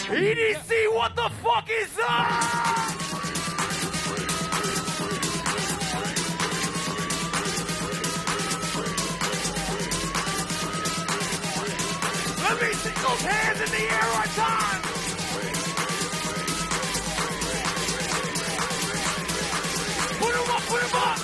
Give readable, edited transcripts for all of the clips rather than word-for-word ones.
EDC, what the fuck is up? Let me see those hands in the air one time. Put them up, put them up.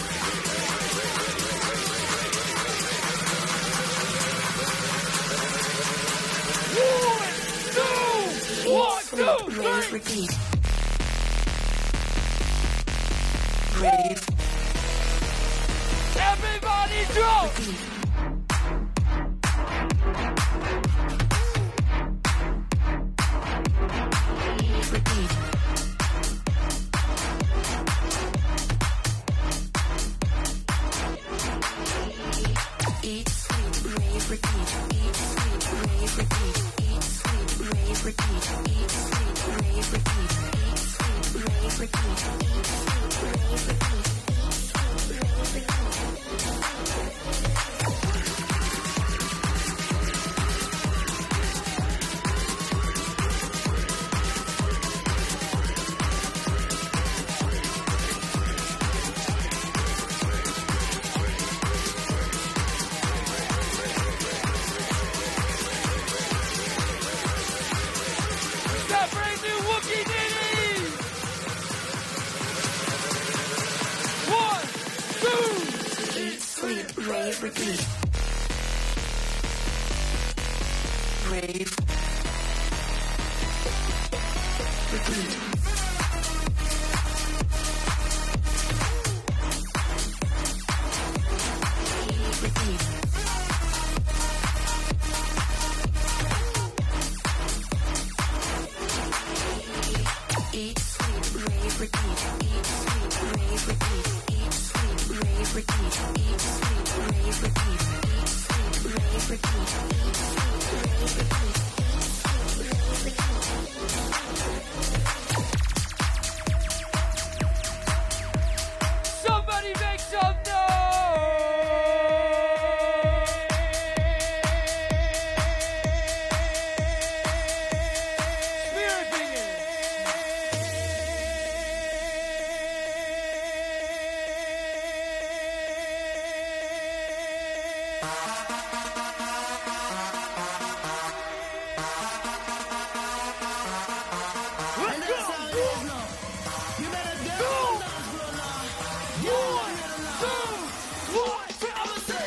One, two, three. Repeat. Rave. Everybody drop. Repeat. Eat, sleep, rave, repeat. Eat, sleep, rave, repeat. Eat, sleep, rave, repeat. Eat, sleep, rave, repeat. Eat, sleep, rave, repeat. Eat, sleep, rave, repeat. Rave, repeat. Rave. Repeat. Repeat. Eat, sleep, rave, repeat. Eat, sleep, rave, repeat. Eat, sleep, rave, repeat. Eat, sleep, rave, repeat. Eat, sleep, rave, repeat. Eat, sleep, rave, repeat. Somebody make some noise! Spirit singing! Let's go! You better Go! go. One, two, one, I'ma say,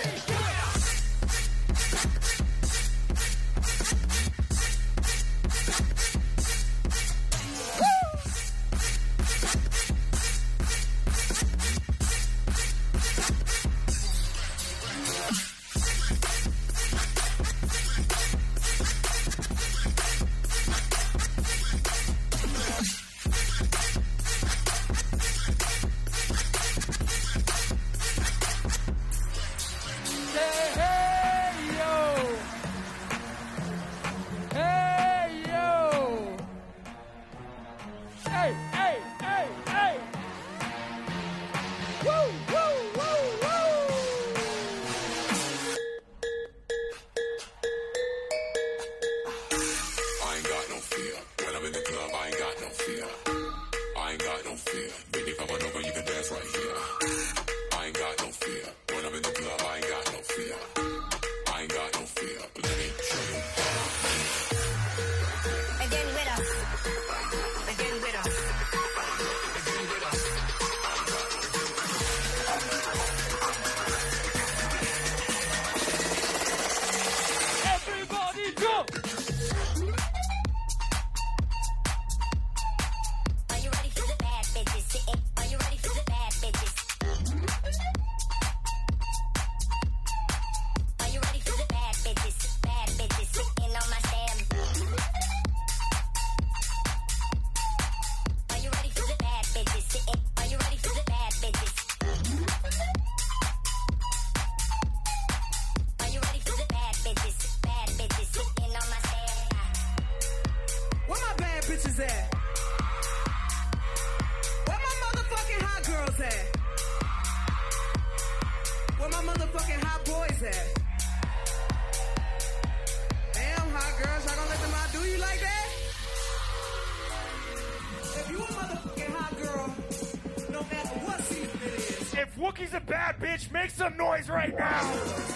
bitch, make some noise right now.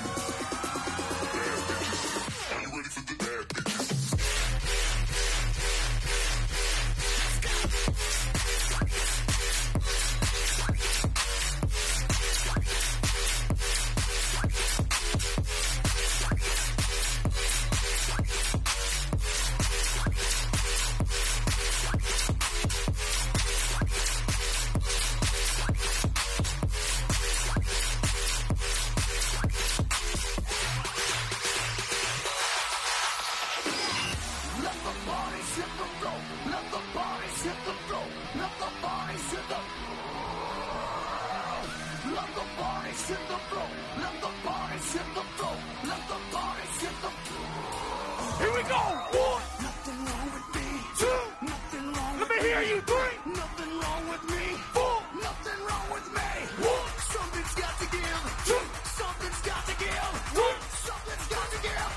Here we go. 1, nothing wrong with me. 2, nothing wrong with me. Let me hear you. 3, nothing wrong with me. 4, nothing wrong with me. 1, something's got to give. 2, something's got to give. 1, something's got to give.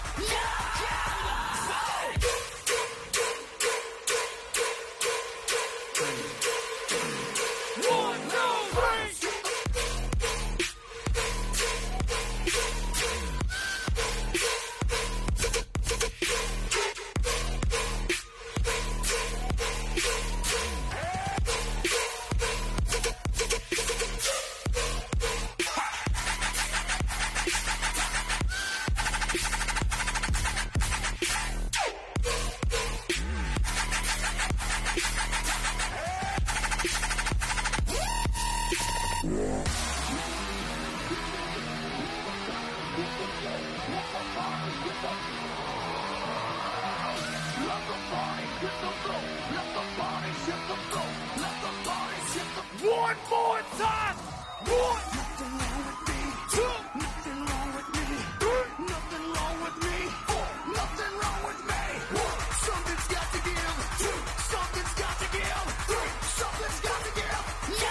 One more time. 1, nothing wrong with me. 2, nothing wrong with me. 3, nothing wrong with me. 4, nothing wrong with me. 1, something's got to give. 2, something's got to give. 3, something's got to give.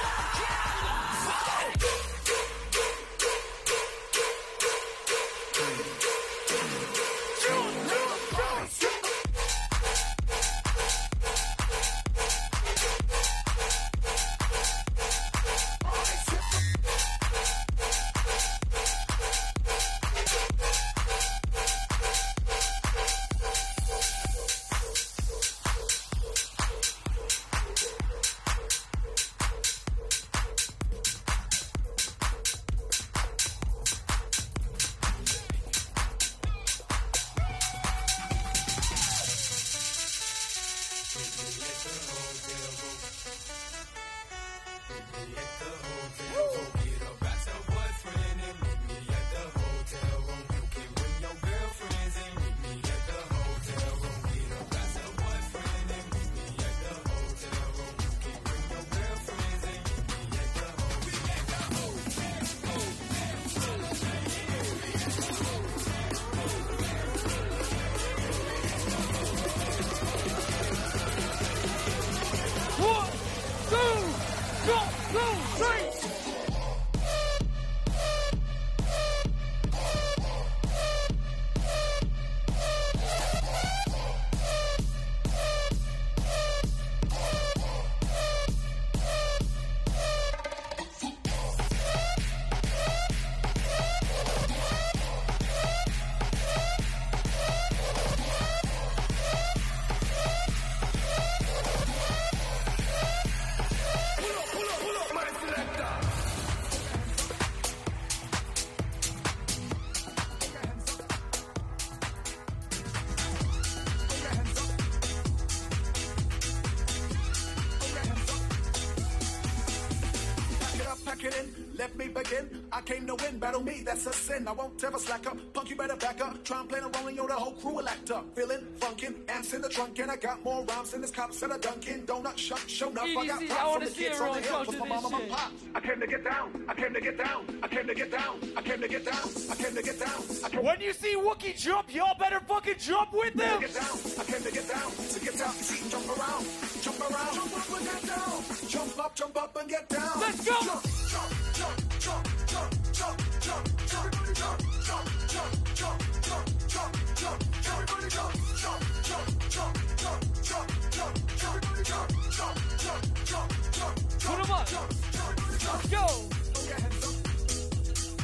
Let me begin. I came to win. Battle me, that's a sin. I won't ever slack up. Punk, you better back up. Try and play a role and yo, the whole crew will act up. Feeling funkin', amps in the trunk, and I got more rhymes than this cops at a Dunkin' Donut shop. Shown up, I got props from the kids on the hill. My mama, my pop. I came to get down. I came to get down. I came to get down. I came to get down. I came to get down. When you see Wookie jump, y'all better fucking jump with them. I came to get down. To get down, you see, jump around. Jump around. Jump up and get down. Jump up and get down. Let's go. Jump, jump, jump, jump, jump, jump, jump, jump. Everybody jump, jump, jump, jump, jump, jump, jump. Everybody jump, jump, jump, jump, jump, jump, jump. Everybody jump, jump, jump, jump, jump, jump. Put 'em up. Let's go. Put your hands up.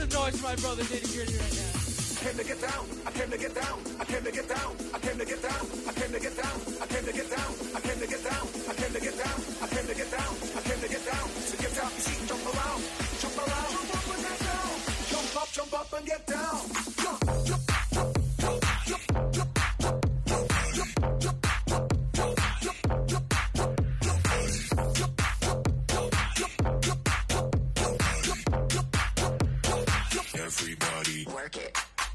some noise for my brother Nitty Gritty right now. I came to get down, I came to get down, I came to get down, I came to get down, I came to get down, I came to get down, I came to get down, I came to get down, I came to get down, I came to get down. So get down, you see, jump around, jump around, jump up and get down, jump up and get down. Jump, jump, jump, jump, jump, jump, jump, jump, jump, jump, everybody work it.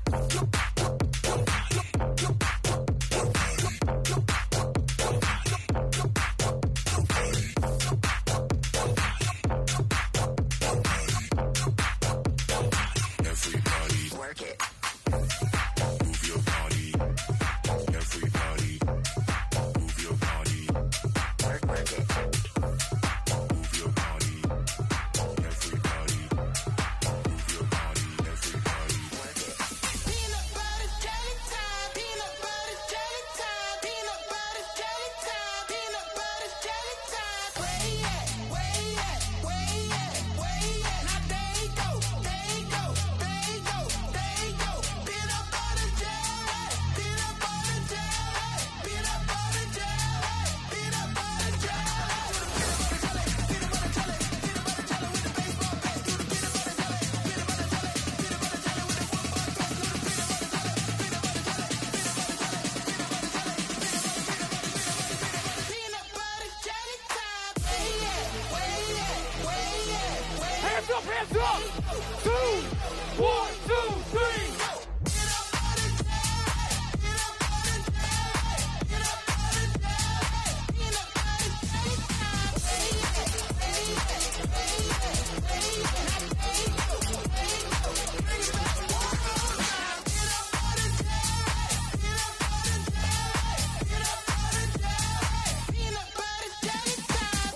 Everybody work it. Move your body. Everybody move your body. Work it. Move your body. Everybody move your body. Everybody work it. Peanut butter jelly time, peanut butter jelly time, peanut butter jelly time, peanut butter jelly time. Where you at? Where you at? Where you at? Where you at? Now there you go, there you go, there you go, there you go. Peanut butter jelly, peanut butter jelly, peanut butter jelly, peanut butter jelly. Peanut butter jelly, peanut butter jelly with the baseball bat. Do the peanut butter jelly, peanut butter jelly, peanut butter jelly with the football bat. Do the peanut butter jelly, peanut butter jelly, peanut butter jelly time. Where you at? Where you at? Where you at? Where you at? Hands up, hands up! 2, 1, 2, 3! Peanut butter jelly, peanut butter jelly, peanut butter jelly, peanut butter jelly time. Where you at? Where you at? Where you at? Where you at? Now there you go, there you go. Bring it back one more time. Peanut butter jelly, peanut butter jelly, peanut butter jelly, peanut butter jelly time.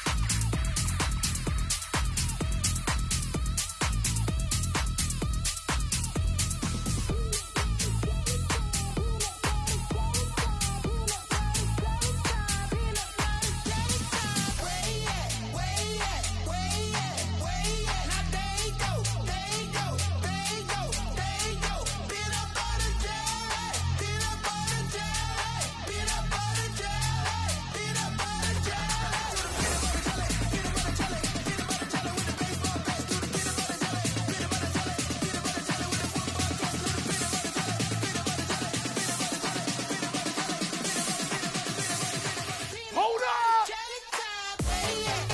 Hold up! Jelly time. Where you at?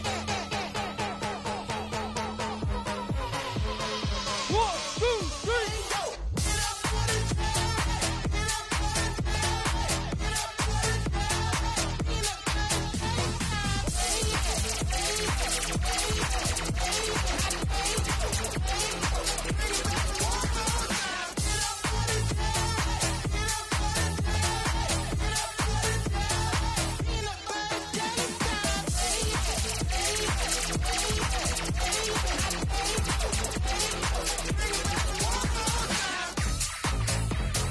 1, 2, 3! Peanut butter jelly, peanut butter jelly, peanut butter jelly, peanut butter jelly time. Where you at? Where you at? Where you at? Where you at? Now there you go, there you go. Bring it back one more time. Peanut butter jelly, peanut butter jelly, peanut butter jelly, peanut butter jelly time. Where you at? Where you at? Where you at? Where you at? Now there you go, there you go. Bring it back one more time.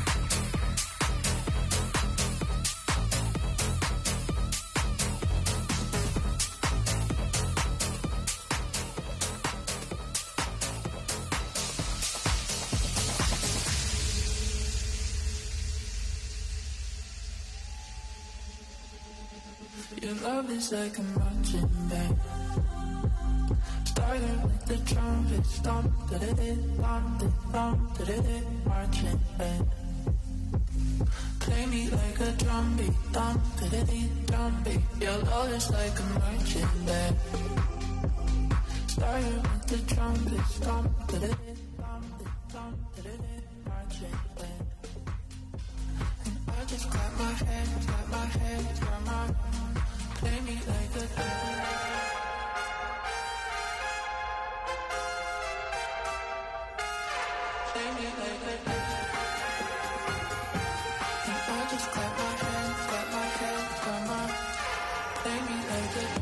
Your love is like a marching band. Started with the trumpet, stomp, da-da-da, thump, da-da-da, marching band. Play me like a drum beat, thump, da-da-da, drum beat. Your love is like a marching band. Started with the trumpet, stomp, da-da-da, thump, da-da-da, marching band. And I just clap my hands, clap my hands, clap my. Play me like a play me like a and I just clap my hands, clap my hands, clap my. Play me like a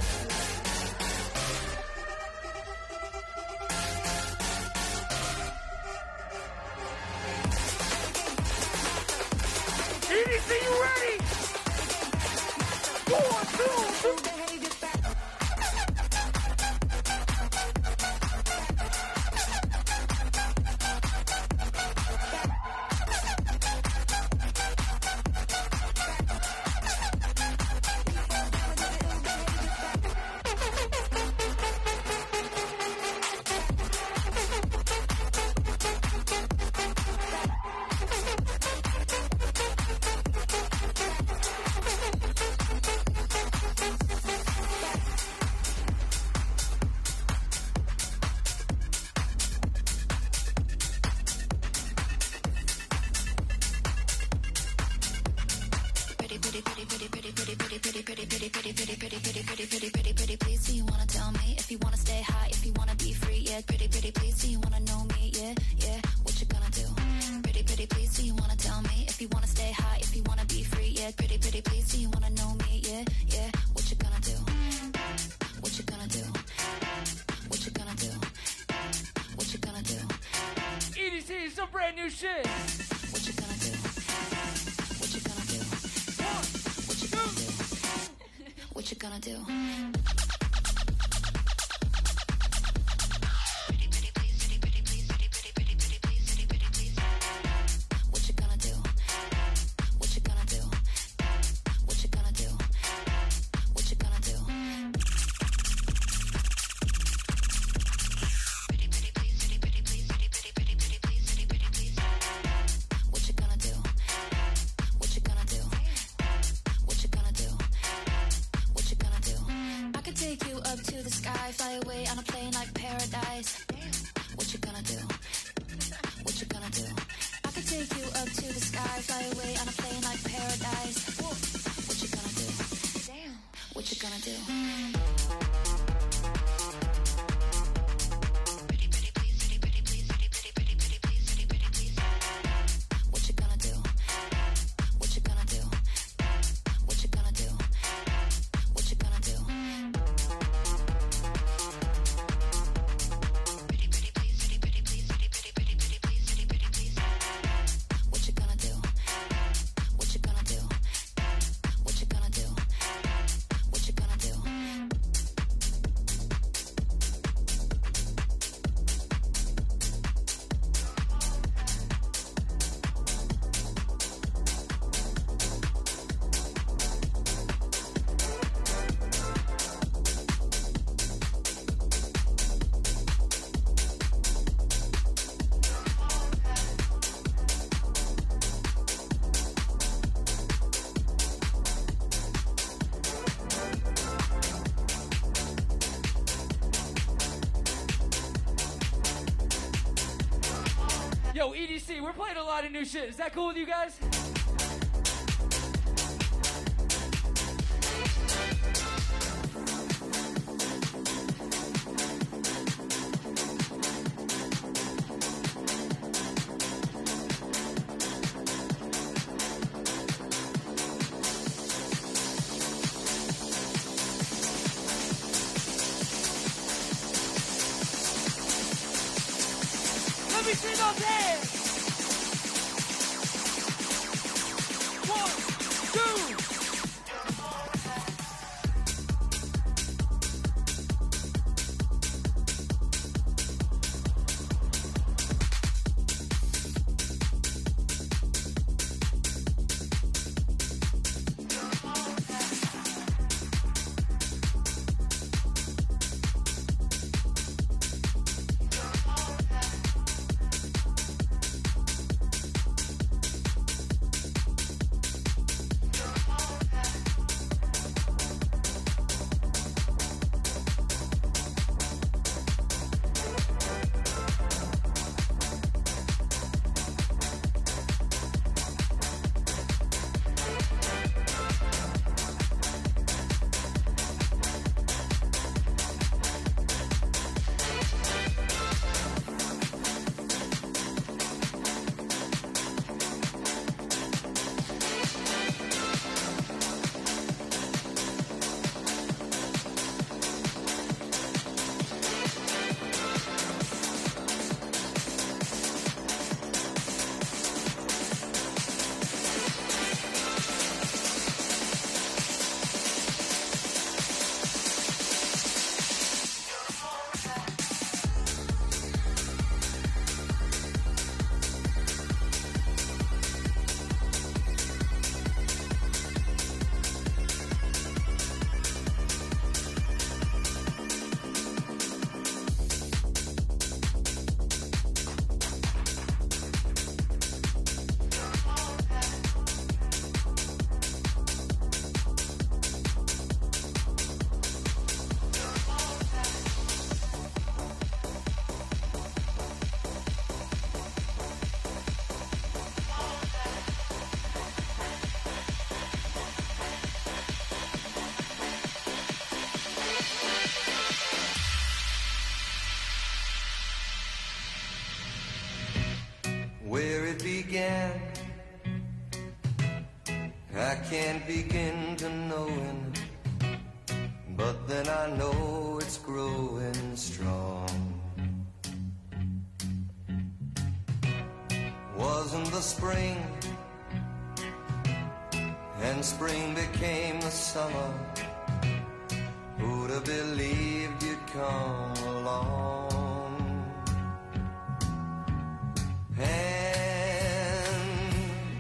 EDC, you ready? 1, 2, 3! please, do you wanna tell me if you wanna stay high, if you wanna be free? Yeah, pretty, please, do you wanna know me? Yeah, yeah, what you gonna do? Pretty, please, do you wanna tell me if you wanna stay high, if you wanna be free? Yeah, pretty, please, do you wanna know me? Yeah, yeah, what you gonna do? What you gonna do? What you gonna do? What you gonna do? EDC, some brand new shit. What you gonna do? What you gonna do? What you gonna do? What you gonna do? Yo, EDC, we're playing a lot of new shit. Is that cool with you guys? Let me see those hands. 1, 2. I can't begin to knowing, but then I know it's growing strong. Wasn't the spring, and spring became the summer. Who'd have believed you'd come along? Hand,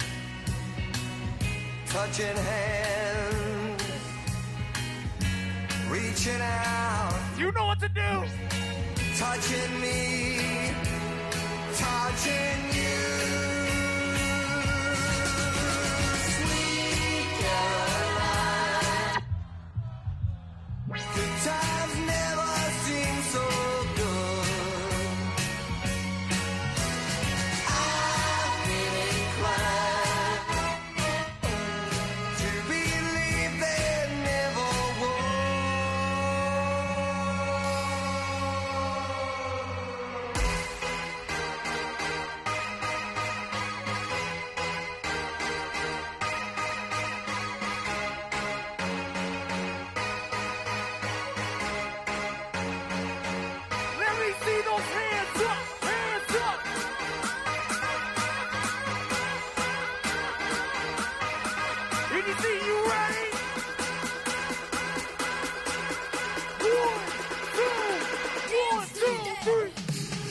touching hands, reaching out. You know what to do. Touching me, touching you. Sweet Caroline. Good times never seem so good. I've been inclined to believe there never Let me see those hands up, hands up. Let me see you ready. 1, 2, 1, 2, 3.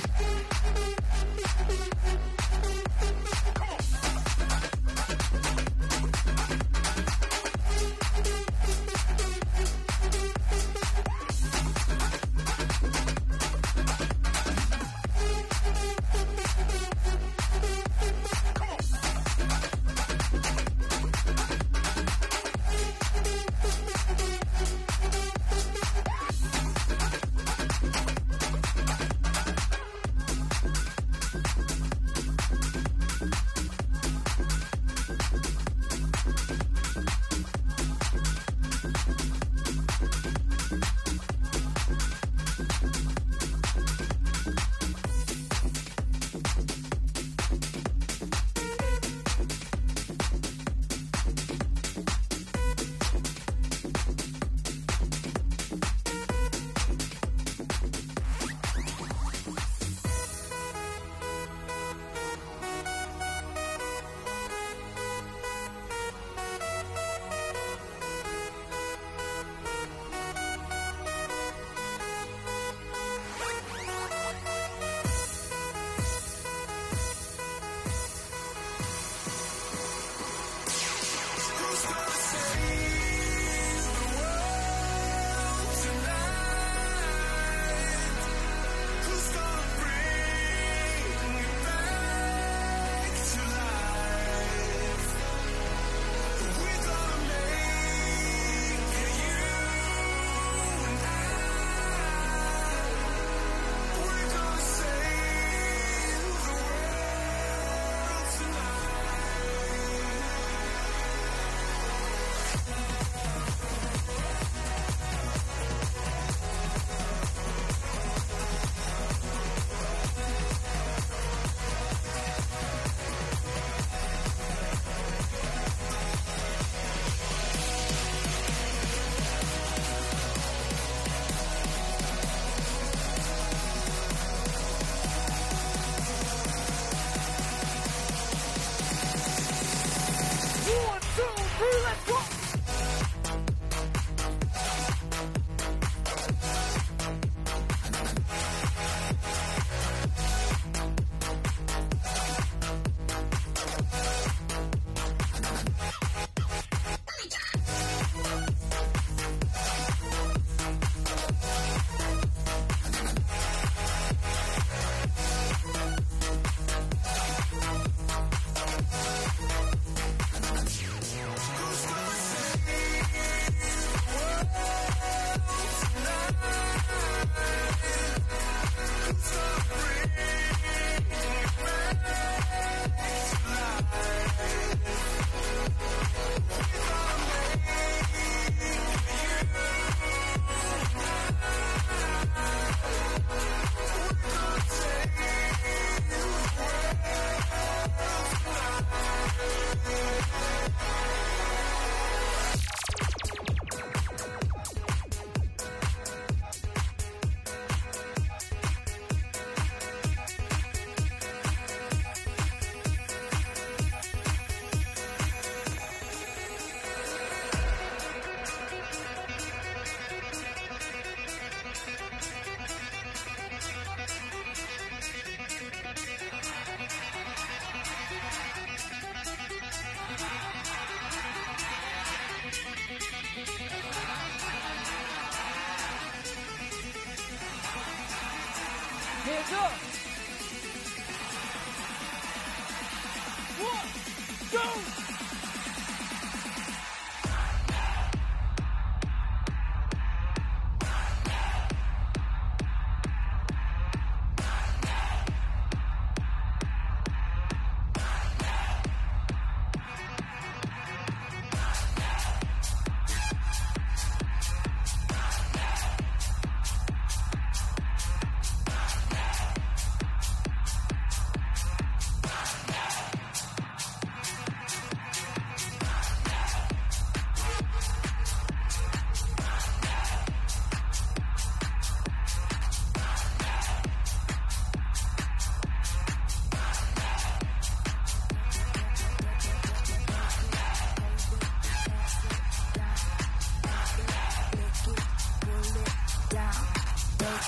Let's go!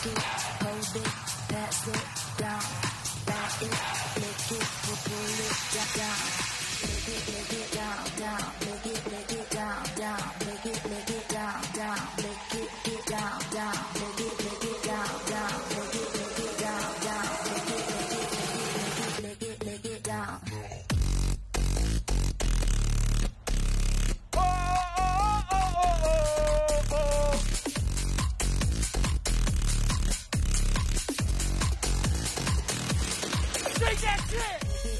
Take it, hold it, pass it down. Back it, lick it, we'll pull it down. Lick it down, down. Lick it down, down. Lick it down, down. Lick it down, down. Lick it down, down. Lick it down, down. Lick it down. Take that shit!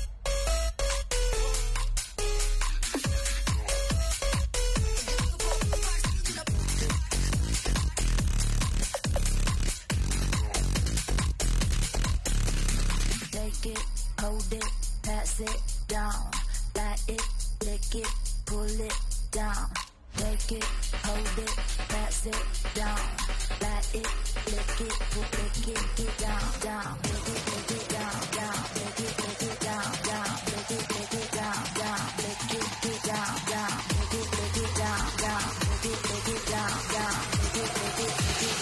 Take it, hold it, pass it down. Light it, lick it, pull it down. Take it, hold it, pass it down. Light it, lick it, lick it down, down. Lick it down, down. Lick it down, down. Lick it down, down. Lick it down, down. Lick it down, down. Lick it down, down. Lick it.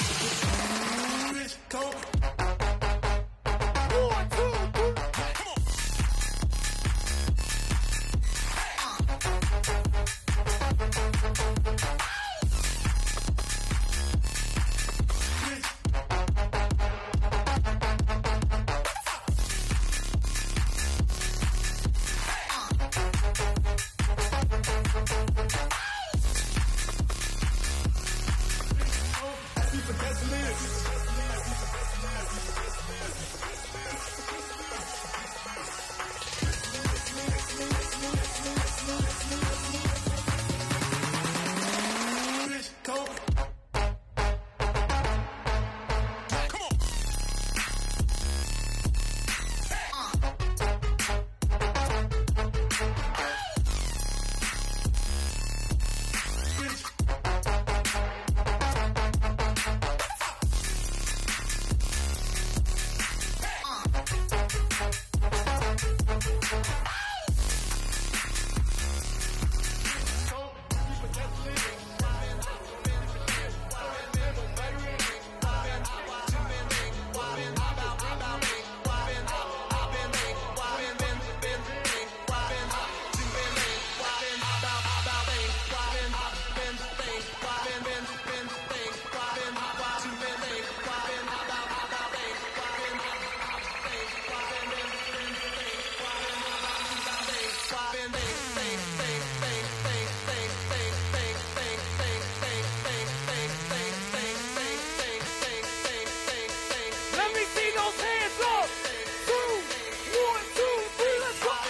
Go. 1, 2, 3. Let me see those hands up. 2, 1, 2, 3, let's go.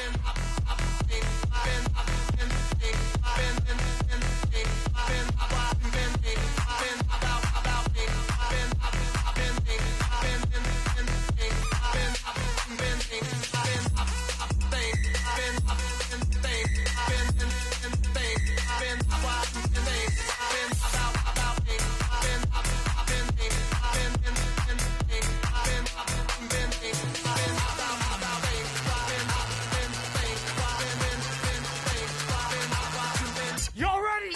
Y'all ready?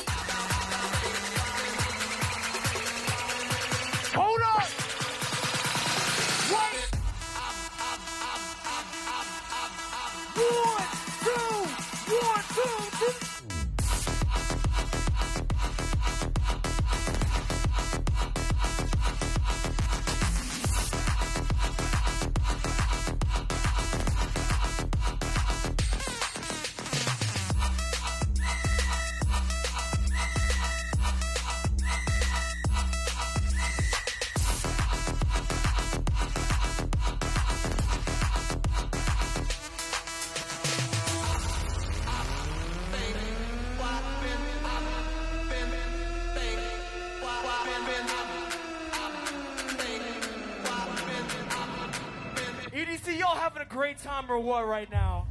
Hold up. Wait. 1, 2, 1, 2, 3. EDC, y'all having a great time or what right now?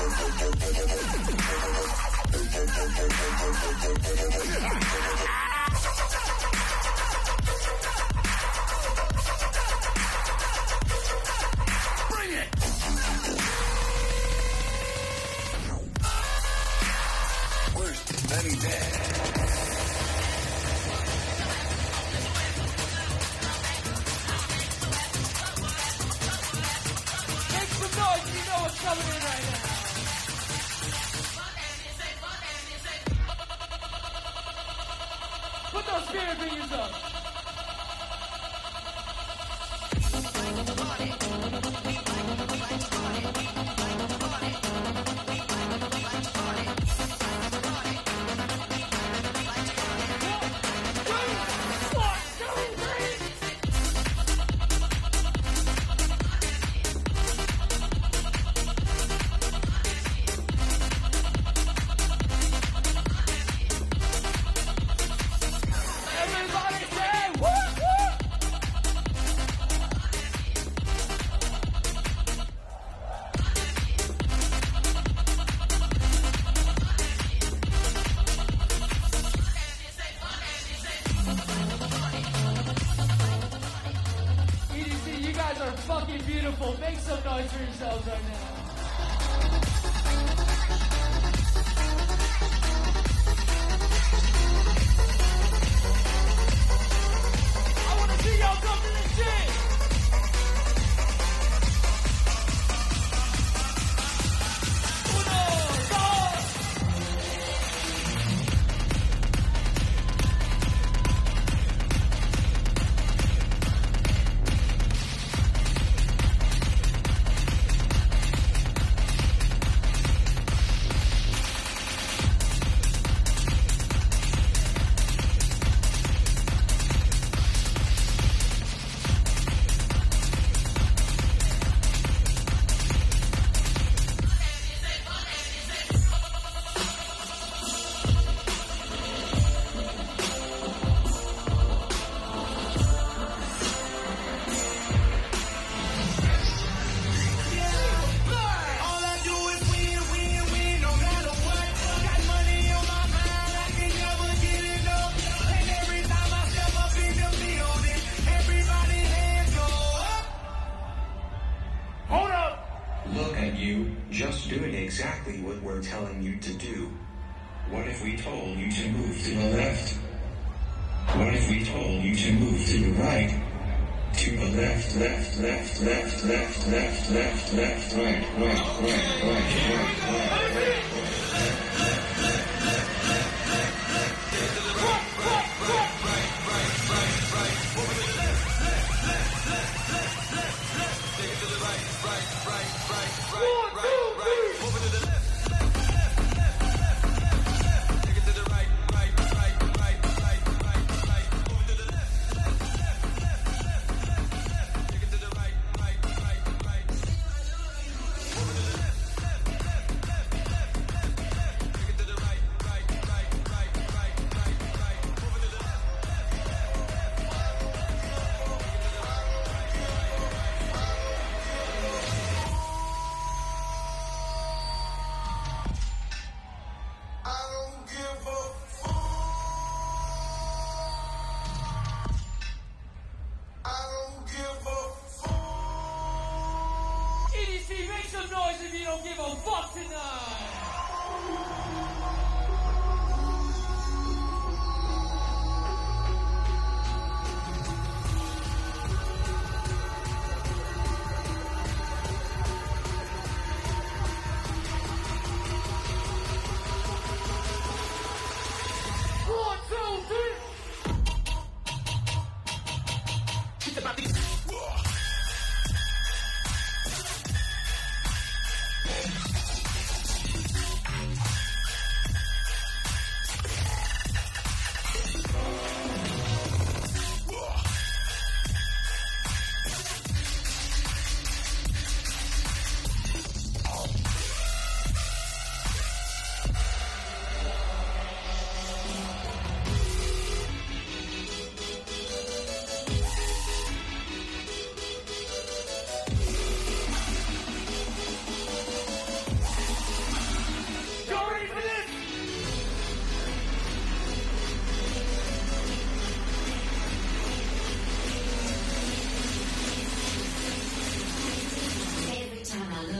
Exactly what we're telling you to do. What if we told you to move to the left? What if we told you to move to the right? To the left, left, left, left, left, left, left, left, right, right, right, right, right, right.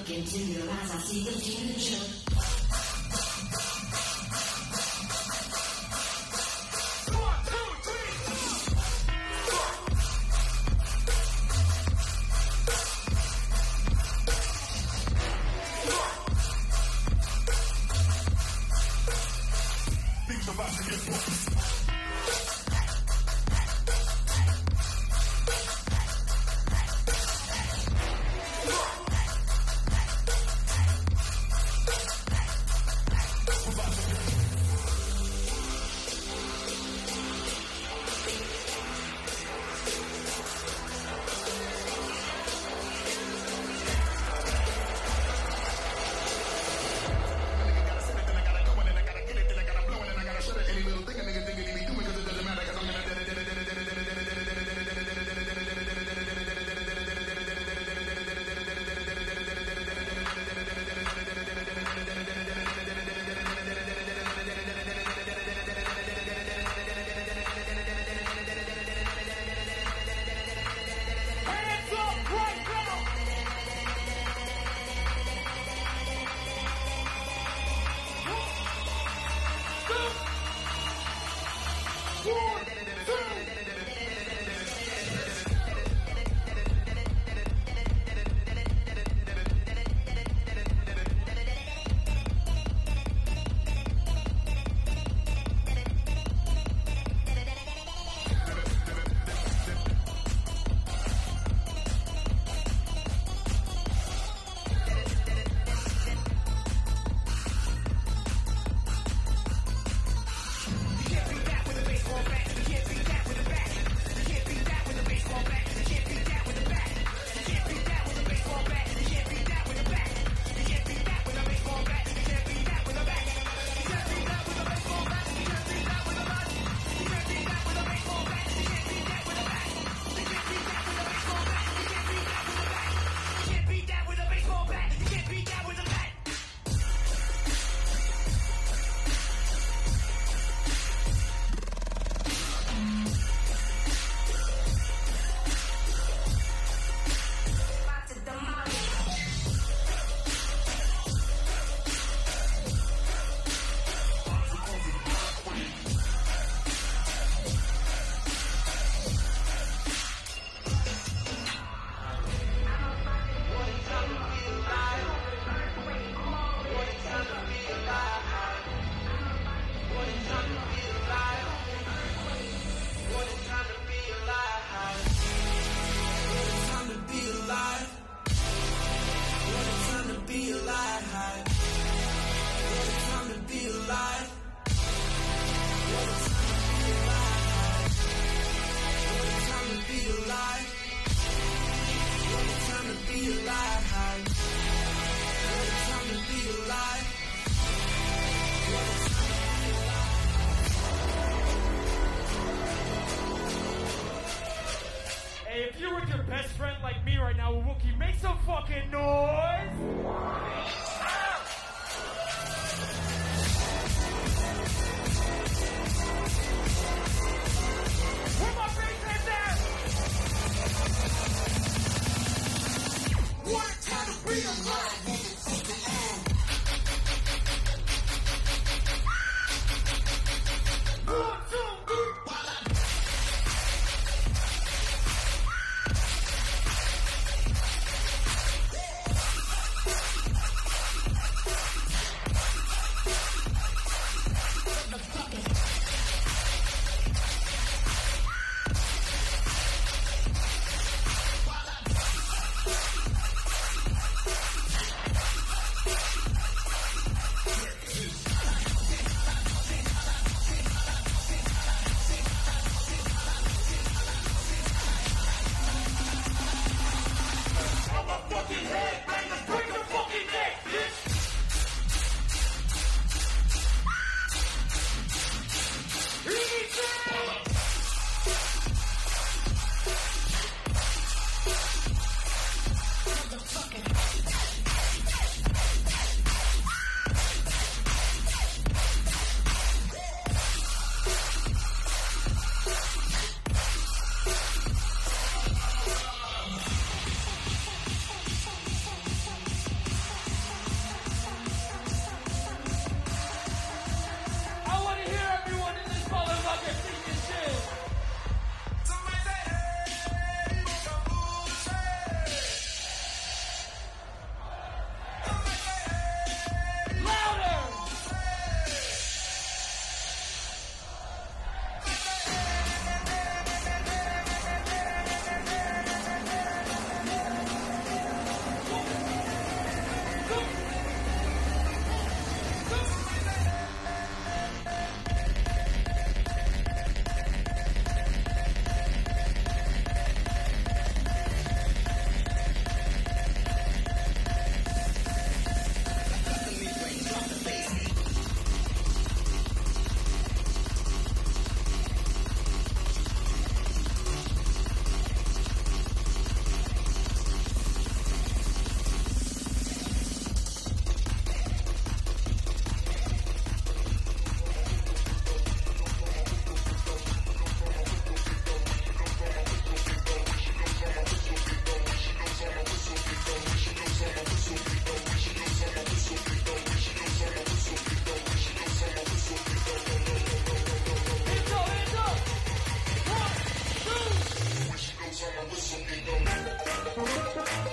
begin to realize I see the future.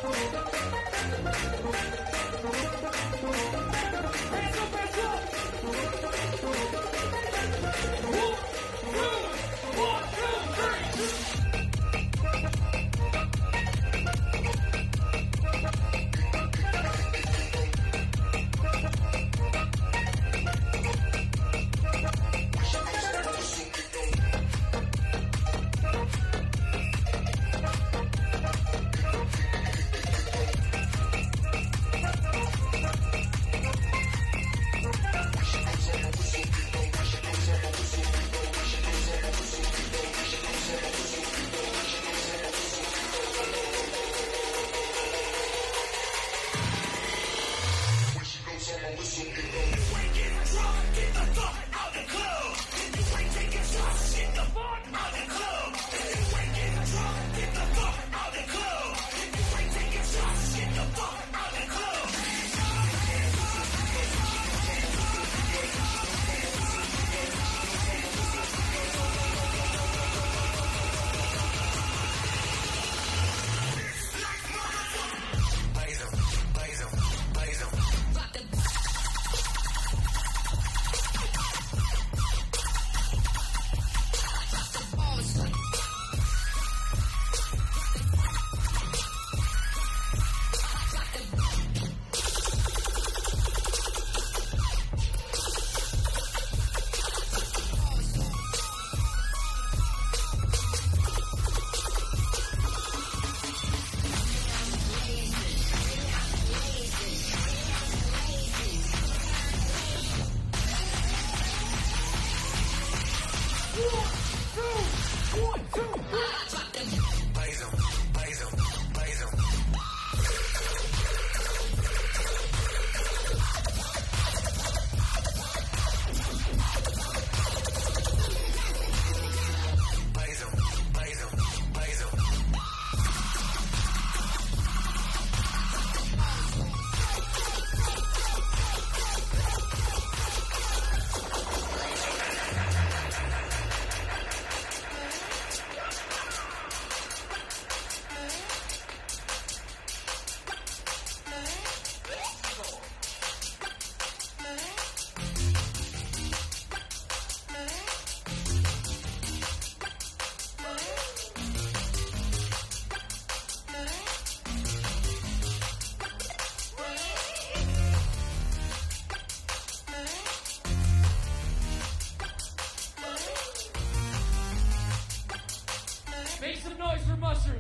Make some noise for mushrooms.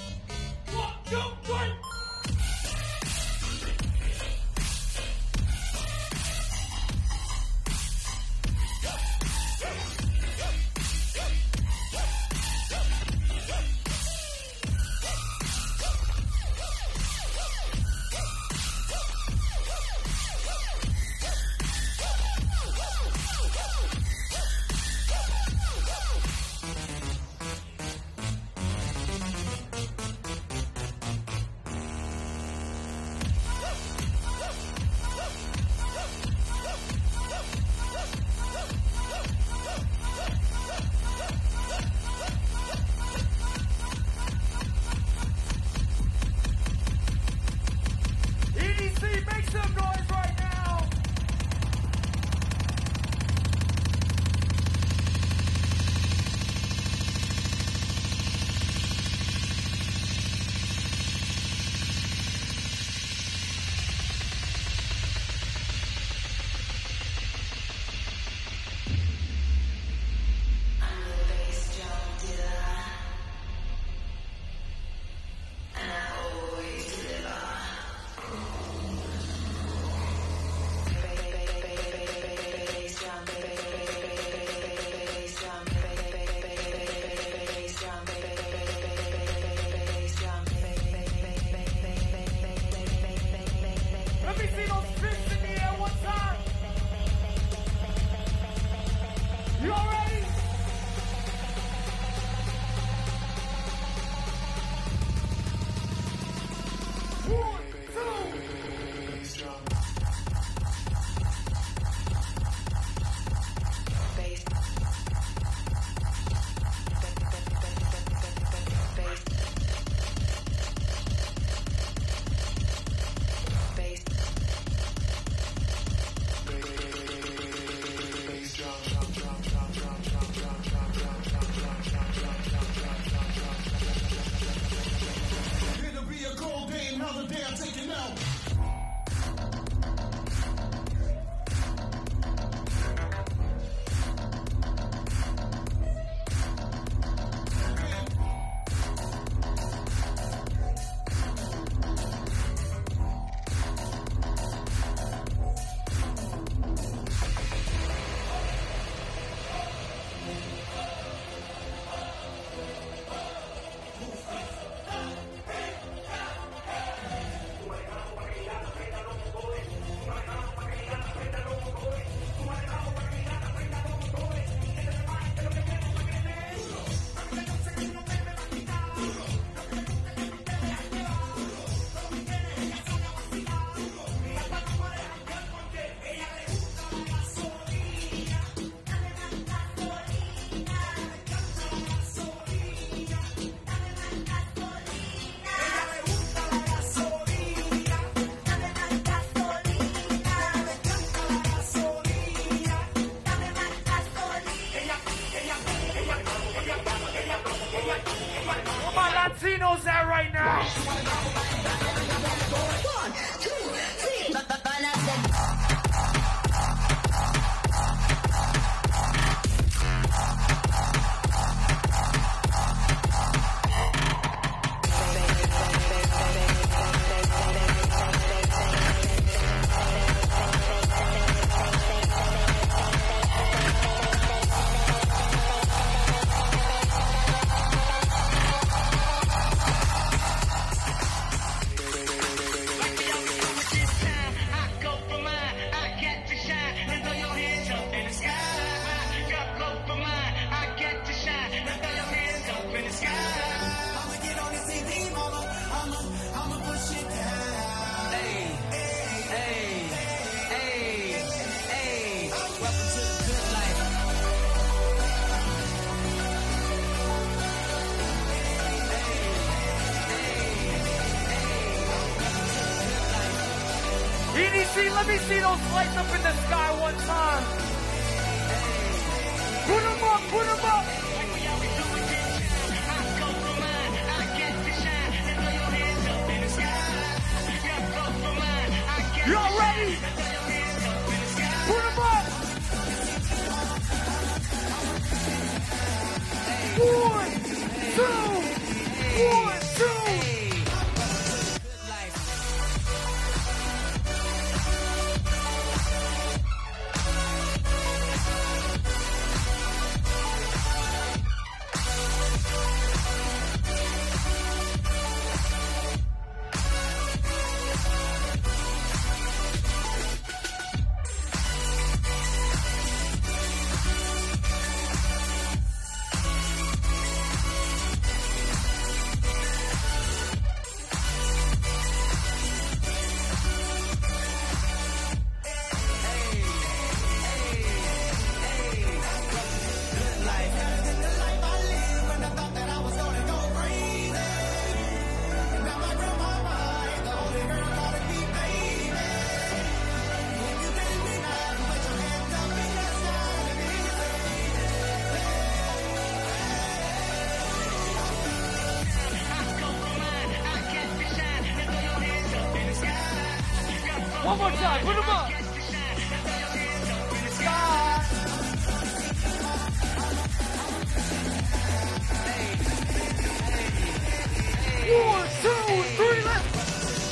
One, two, three. EDC, let me see those lights up in the sky one time. Put them up, put them up. Y'all ready? Put them up. 1, 2, 1, 2. One more time, put them up. Sky. 1, 2, 3, let's go.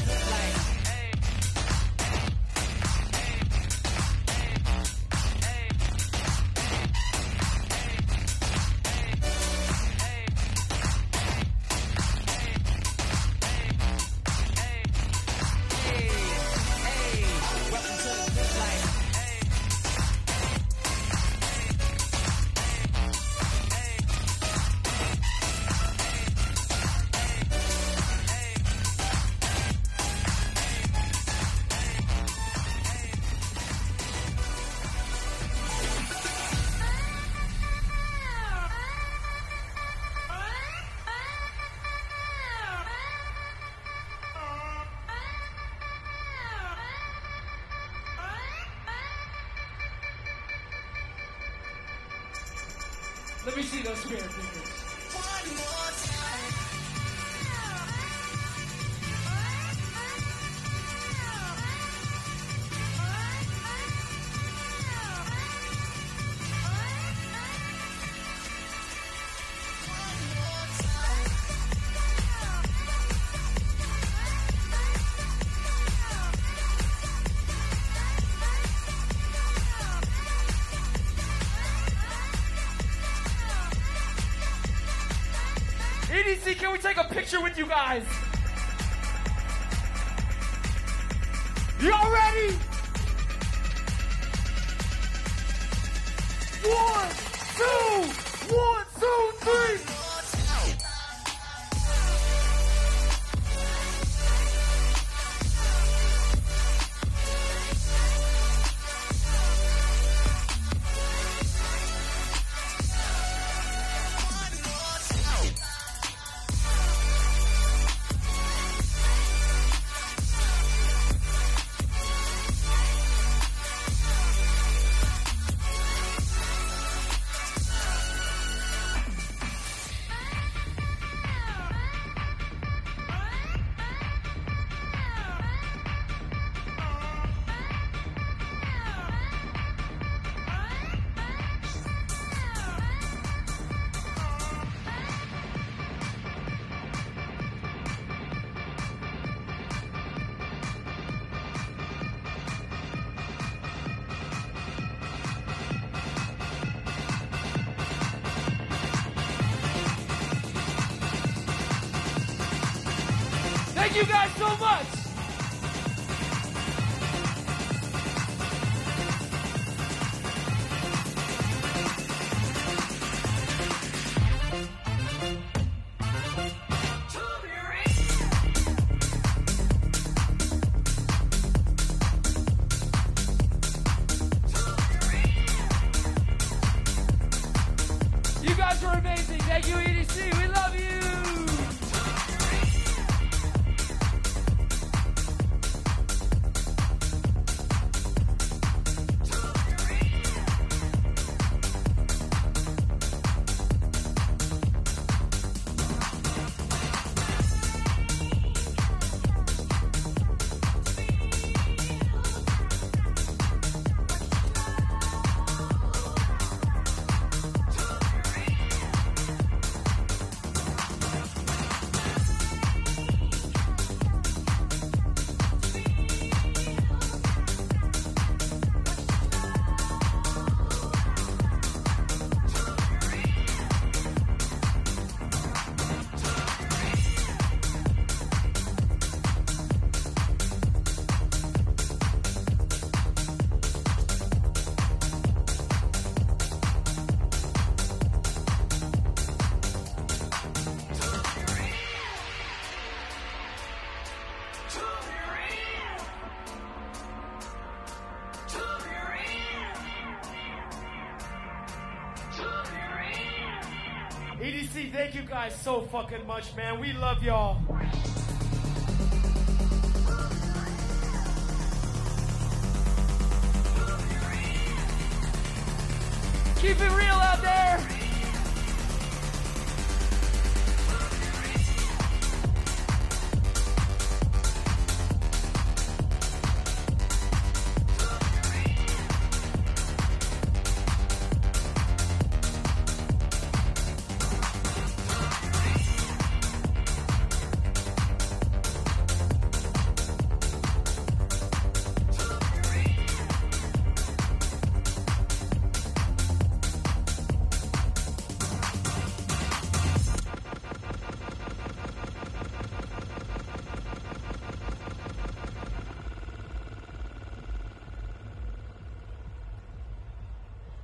Let me see those spirit fingers. One more time. EDC, can we take a picture with you guys? Y'all ready? 1, 2, 1, 2, 3. Thank you guys so much. You guys were amazing. Thank you, EDC. We love you. EDC, thank you guys so fucking much, man. We love y'all. Keep it real.